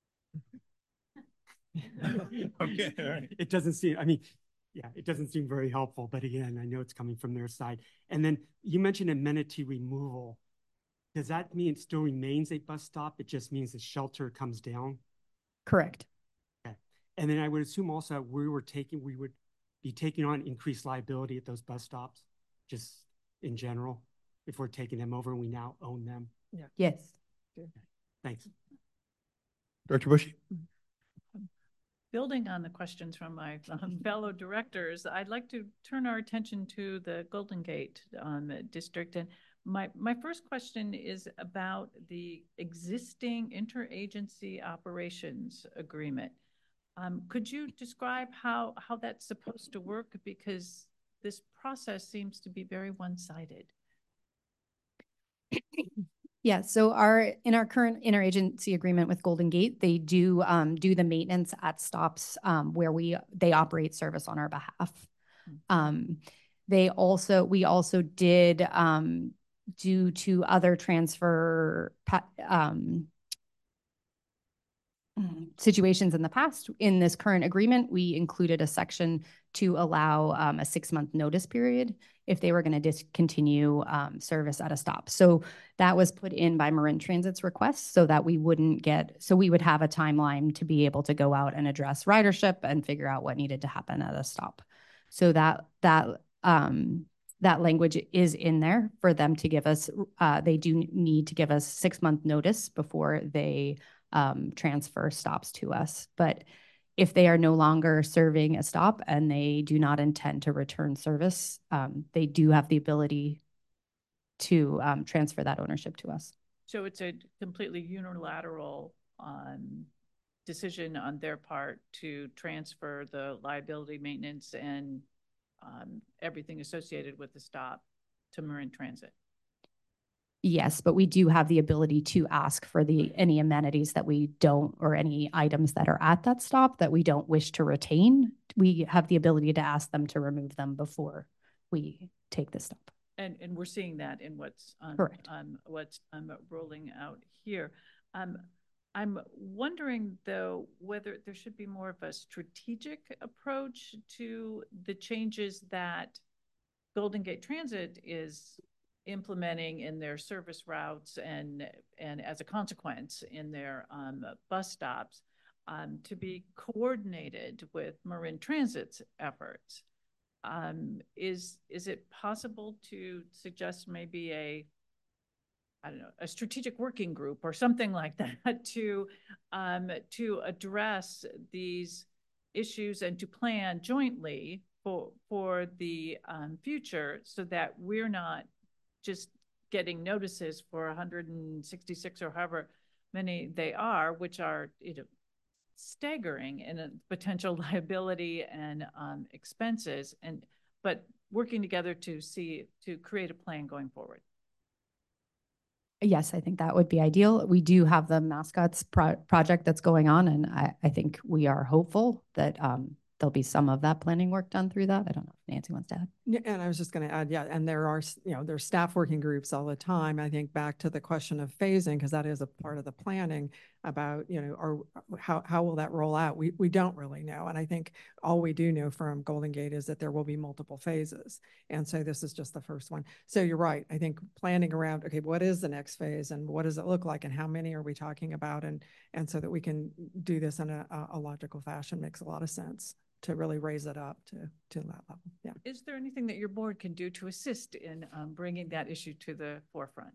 Okay, all right. It doesn't seem, I mean, yeah, it doesn't seem very helpful, but again, I know it's coming from their side. And then you mentioned amenity removal. Does that mean it still remains a bus stop? It just means the shelter comes down? Correct. Okay. And then I would assume also that we were taking, we would be taking on increased liability at those bus stops, just in general, if we're taking them over and we now own them. Yeah. Yes. Okay. Thanks. Director Bushy? Building on the questions from my um, fellow directors, I'd like to turn our attention to the Golden Gate um, district. And my, my first question is about the existing interagency operations agreement. Um, could you describe how, how that's supposed to work? Because this process seems to be very one-sided. Yeah, so our in our current interagency agreement with Golden Gate, they do um, do the maintenance at stops um, where we they operate service on our behalf. Mm-hmm. Um, they also we also did um, due to other transfer um, situations in the past. In this current agreement, we included a section to allow um, a six-month notice period if they were going to discontinue um, service at a stop. So that was put in by Marin Transit's request so that we wouldn't get, so we would have a timeline to be able to go out and address ridership and figure out what needed to happen at a stop. So that, that, um, that language is in there for them to give us, uh, they do need to give us six-month notice before they um, transfer stops to us. But if they are no longer serving a stop and they do not intend to return service, um, they do have the ability to um, transfer that ownership to us. So it's a completely unilateral um, decision on their part to transfer the liability maintenance and um, everything associated with the stop to Marin Transit. Yes, but we do have the ability to ask for the any amenities that we don't, or any items that are at that stop that we don't wish to retain. We have the ability to ask them to remove them before we take the stop. And and we're seeing that in what's um, correct. Um, what's um, rolling out here. Um, I'm wondering though whether there should be more of a strategic approach to the changes that Golden Gate Transit is implementing in their service routes and, and as a consequence in their um, bus stops um, to be coordinated with Marin Transit's efforts. Um, is, is it possible to suggest maybe a, I don't know, a strategic working group or something like that to, um, to address these issues and to plan jointly for, for the um, future so that we're not just getting notices for one hundred sixty-six or however many they are, which are, you know, staggering in a potential liability and um, expenses, and but working together to see, to create a plan going forward. Yes, I think that would be ideal. We do have the mascots pro project that's going on, and I, I think we are hopeful that um, there'll be some of that planning work done through that. I don't know if Nancy wants to add. Yeah, and I was just going to add, yeah, and there are, you know, there's staff working groups all the time. I think back to the question of phasing, because that is a part of the planning about, you know, or how, how will that roll out? We, we don't really know. And I think all we do know from Golden Gate is that there will be multiple phases. And so this is just the first one. So you're right. I think planning around, okay, what is the next phase and what does it look like and how many are we talking about? And, and so that we can do this in a, a logical fashion makes a lot of sense to really raise it up to, to that level. Yeah. Is there anything that your board can do to assist in um, bringing that issue to the forefront?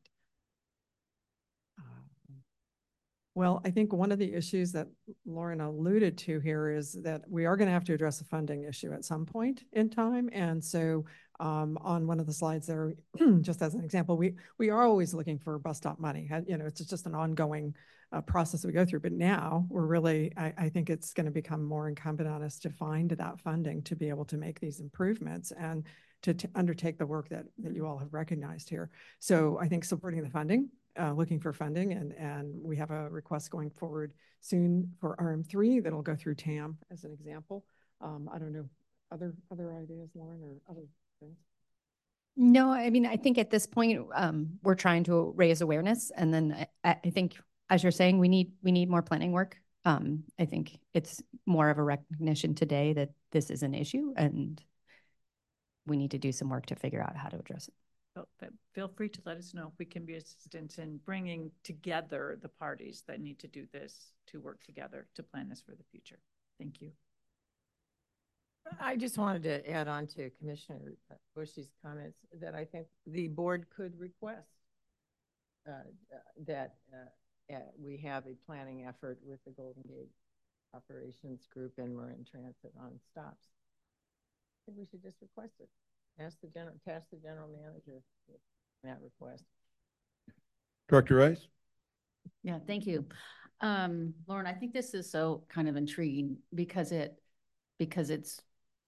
Um, Well, I think one of the issues that Lauren alluded to here is that we are going to have to address the funding issue at some point in time. And so um, on one of the slides there, just as an example, we, we are always looking for bus stop money. You know, it's just an ongoing uh, process we go through. But now we're really, I, I think it's going to become more incumbent on us to find that funding to be able to make these improvements and to, to undertake the work that, that you all have recognized here. So I think supporting the funding, Uh, looking for funding, and and we have a request going forward soon for R M three that'll go through T A M as an example. Um, I don't know, other other ideas, Lauren, or other things? No, I mean, I think at this point, um, we're trying to raise awareness, and then I, I think, as you're saying, we need we need more planning work. Um, I think it's more of a recognition today that this is an issue, and we need to do some work to figure out how to address it. Feel free to let us know if we can be assistance in bringing together the parties that need to do this to work together to plan this for the future. Thank you. I just wanted to add on to Commissioner Bush's comments that I think the board could request uh, that uh, uh, we have a planning effort with the Golden Gate Operations Group and Marin Transit on stops. I think we should just request it. Ask the general, task the general manager that request. Director Rice? Yeah, thank you. Um, Lauren, I think this is so kind of intriguing because it, because it's,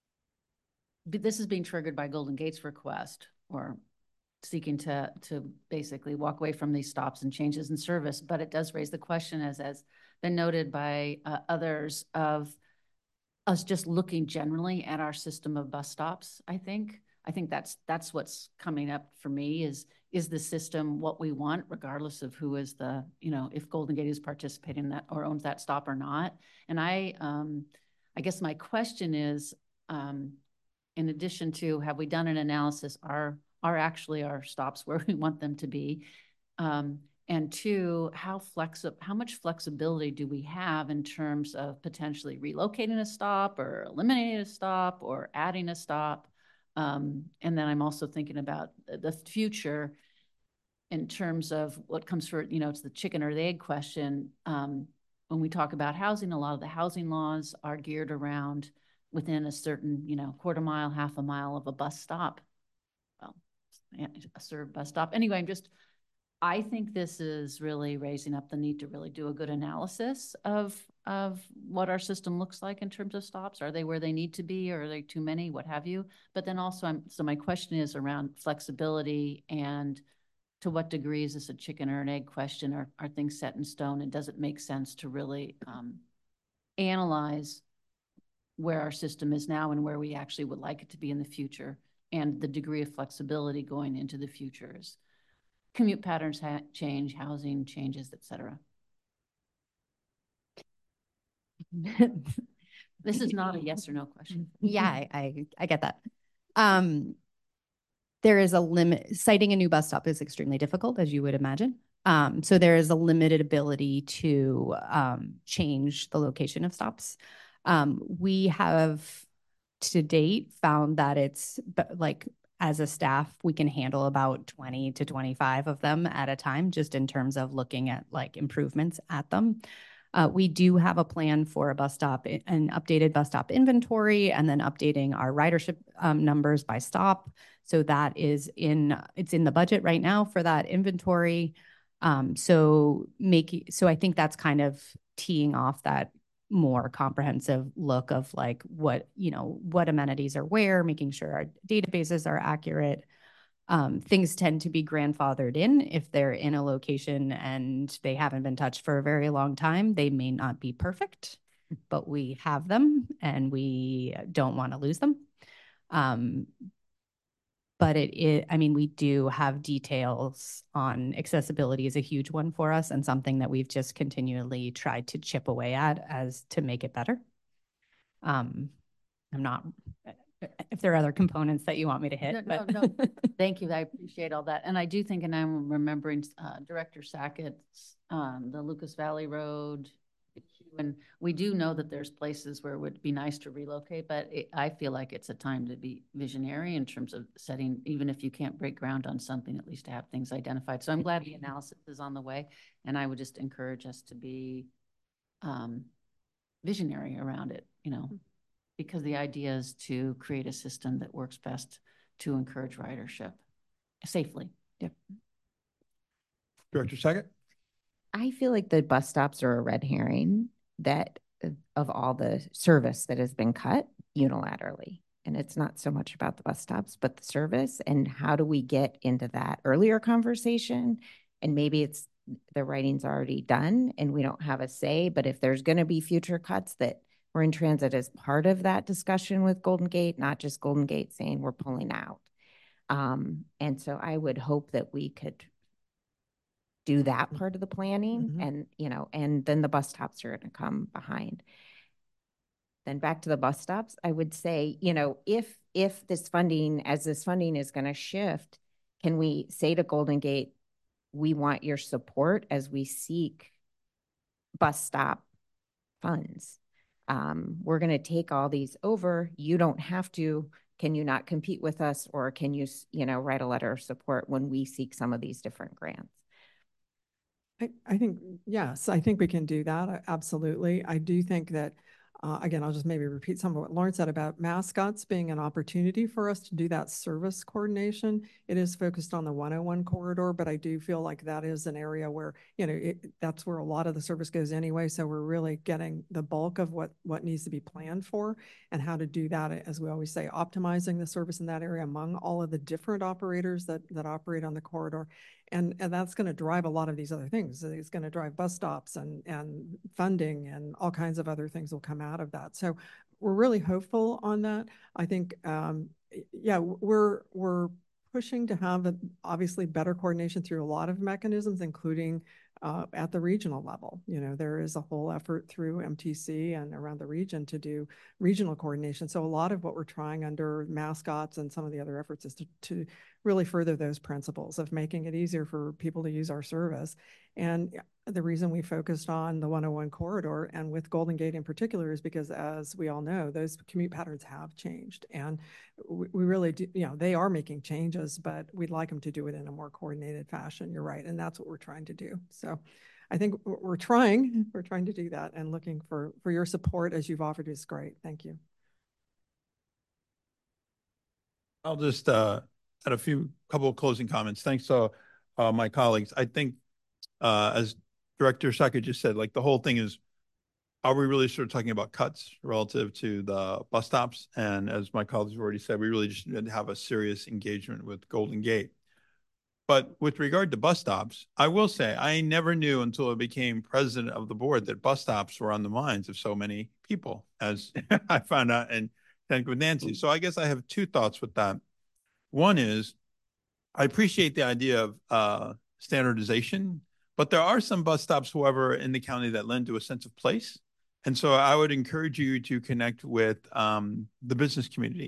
this is being triggered by Golden Gate's request or seeking to, to basically walk away from these stops and changes in service. But it does raise the question, as has been noted by uh, others, of us just looking generally at our system of bus stops, I think. I think that's that's what's coming up for me is, is the system what we want, regardless of who is the, you know, if Golden Gate is participating in that or owns that stop or not. And I, um, I guess my question is, um, in addition to, have we done an analysis, are, are actually our stops where we want them to be? Um, and two, how flexi- how much flexibility do we have in terms of potentially relocating a stop or eliminating a stop or adding a stop? Um, and then I'm also thinking about the future in terms of what comes for, you know, it's the chicken or the egg question. Um, when we talk about housing, a lot of the housing laws are geared around within a certain, you know, quarter mile, half a mile of a bus stop. Well, a served bus stop. Anyway, I'm just, I think this is really raising up the need to really do a good analysis of, of what our system looks like in terms of stops. Are they where they need to be, or are they too many, what have you? But then also, I'm, so my question is around flexibility, and to what degree is this a chicken or an egg question? Or are things set in stone, and does it make sense to really um, analyze where our system is now and where we actually would like it to be in the future, and the degree of flexibility going into the future as commute patterns ha change, housing changes, et cetera. This is not a yes or no question. Yeah, I, I, I get that. Um, there is a limit. Siting a new bus stop is extremely difficult, as you would imagine. Um, so there is a limited ability to um, change the location of stops. Um, we have to date found that it's like, as a staff, we can handle about twenty to twenty-five of them at a time, just in terms of looking at like improvements at them. Uh, we do have a plan for a bus stop, an updated bus stop inventory, and then updating our ridership um, numbers by stop. So that is in, it's in the budget right now for that inventory. Um, so making, so I think that's kind of teeing off that more comprehensive look of like what, you know, what amenities are where, making sure our databases are accurate. Um, things tend to be grandfathered in if they're in a location and they haven't been touched for a very long time. They may not be perfect, but we have them and we don't want to lose them. Um, but it, it, I mean, we do have details on accessibility is a huge one for us and something that we've just continually tried to chip away at as to make it better. Um, I'm not, if there are other components that you want me to hit. No, but. no, no. Thank you. I appreciate all that. And I do think, and I'm remembering uh, Director Sackett's, um, the Lucas Valley Road, and we do know that there's places where it would be nice to relocate, but it, I feel like it's a time to be visionary in terms of setting, even if you can't break ground on something, at least to have things identified. So I'm glad the analysis is on the way, and I would just encourage us to be um, visionary around it, you know, because the idea is to create a system that works best to encourage ridership safely. Yep. Director Sackett? I feel like the bus stops are a red herring that of all the service that has been cut unilaterally. And it's not so much about the bus stops, but the service and how do we get into that earlier conversation? And maybe it's the writing's already done and we don't have a say, but if there's going to be future cuts that we're in transit as part of that discussion with Golden Gate, not just Golden Gate saying we're pulling out. Um, and so I would hope that we could do that part of the planning mm-hmm. and, you know, and then the bus stops are going to come behind. Then back to the bus stops, I would say, you know, if, if this funding, as this funding is going to shift, can we say to Golden Gate, we want your support as we seek bus stop funds. Um, we're going to take all these over. You don't have to. Can you not compete with us, or can you, you know, write a letter of support when we seek some of these different grants? I, I think, yes, I think we can do that. Absolutely. I do think that, uh, again, I'll just maybe repeat some of what Lauren said about mascots being an opportunity for us to do that service coordination. It is focused on the one oh one corridor, but I do feel like that is an area where, you know, it, that's where a lot of the service goes anyway. So we're really getting the bulk of what, what needs to be planned for and how to do that, as we always say, optimizing the service in that area among all of the different operators that, that operate on the corridor. And, and that's going to drive a lot of these other things. It's going to drive bus stops and, and funding and all kinds of other things will come out of that. So we're really hopeful on that. I think, um, yeah, we're, we're pushing to have a, obviously better coordination through a lot of mechanisms, including uh, at the regional level. You know, there is a whole effort through M T C and around the region to do regional coordination. So a lot of what we're trying under mascots and some of the other efforts is to, to really further those principles of making it easier for people to use our service. And the reason we focused on the one oh one corridor and with Golden Gate in particular is because, as we all know, those commute patterns have changed. And we, we really do, you know, they are making changes, but we'd like them to do it in a more coordinated fashion. You're right. And that's what we're trying to do. So I think we're trying, we're trying to do that and looking for, for your support as you've offered is great. Thank you. I'll just uh, add a few couple of closing comments. Thanks to uh, my colleagues. I think uh, as Director Sackett just said, like the whole thing is, are we really sort of talking about cuts relative to the bus stops? And as my colleagues have already said, we really just need to have a serious engagement with Golden Gate. But with regard to bus stops, I will say I never knew until I became president of the board that bus stops were on the minds of so many people, as I found out in Connecticut with Nancy. So I guess I have two thoughts with that. One is I appreciate the idea of uh, standardization, but there are some bus stops, however, in the county that lend to a sense of place. And so I would encourage you to connect with um, the business community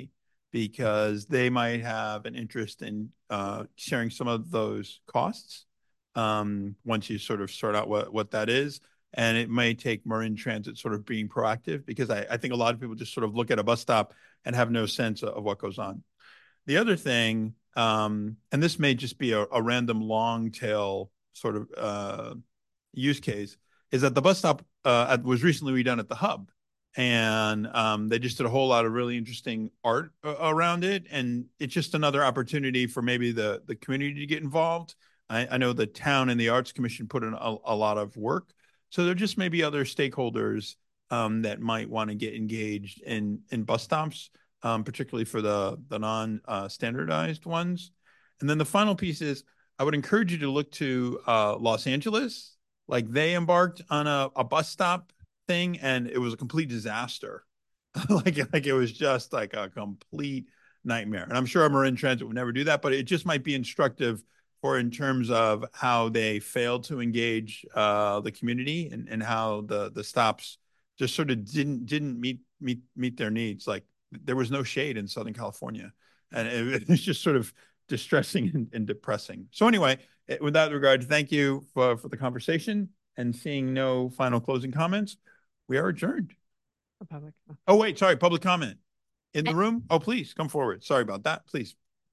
because they might have an interest in uh, sharing some of those costs um, once you sort of sort out what, what that is. And it may take Marin Transit sort of being proactive, because I, I think a lot of people just sort of look at a bus stop and have no sense of, of what goes on. The other thing, um, and this may just be a, a random long tail sort of uh, use case, is that the bus stop uh, was recently redone at the Hub. And um, they just did a whole lot of really interesting art uh, around it. And it's just another opportunity for maybe the, the community to get involved. I, I know the town and the Arts Commission put in a, a lot of work. So there just may be other stakeholders um, that might want to get engaged in, in bus stops, um, particularly for the, the non-standardized uh, ones. And then the final piece is, I would encourage you to look to uh, Los Angeles. Like, they embarked on a, a bus stop thing, and it was a complete disaster. like, like it was just like a complete nightmare. And I'm sure Marin Transit would never do that, but it just might be instructive for in terms of how they failed to engage uh, the community, and, and how the the stops just sort of didn't didn't meet meet meet their needs. Like, there was no shade in Southern California, and it, it's just sort of distressing and, and depressing. So anyway, with that regard, thank you for, for the conversation, and seeing no final closing comments, we are adjourned. A public. Oh, wait, sorry, public comment in the room. Oh, please come forward. Sorry about that. Please.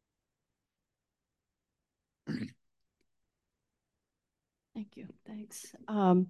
Thank you. Thanks. Um,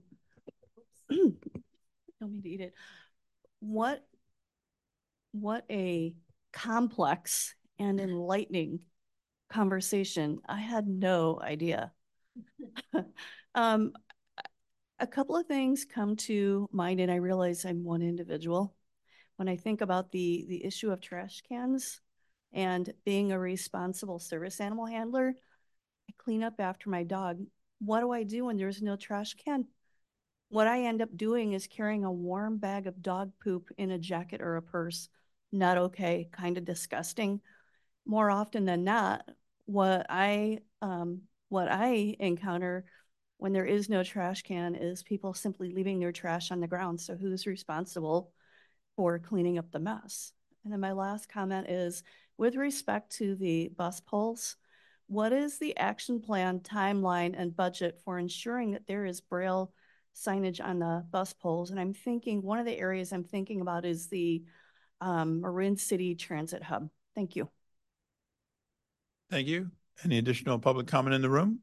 don't mean to eat it. What, what a complex and enlightening conversation. I had no idea. um, a couple of things come to mind, and I realize I'm one individual. When I think about the, the issue of trash cans and being a responsible service animal handler, I clean up after my dog. What do I do when there's no trash can? What I end up doing is carrying a warm bag of dog poop in a jacket or a purse. Not okay, kind of disgusting. More often than not, what I um, what I encounter when there is no trash can is people simply leaving their trash on the ground. So who's responsible for cleaning up the mess? And then my last comment is, with respect to the bus poles, what is the action plan, timeline, and budget for ensuring that there is Braille signage on the bus poles? And I'm thinking, one of the areas I'm thinking about is the um, Marin City Transit Hub. Thank you. Thank you. Any additional public comment in the room?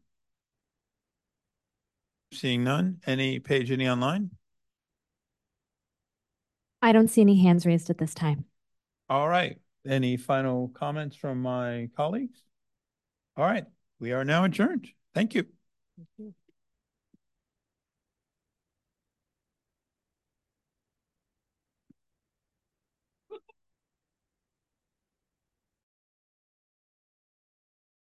Seeing none. Any, Paige, any online? I don't see any hands raised at this time. All right. Any final comments from my colleagues? All right. We are now adjourned. Thank you. Thank you.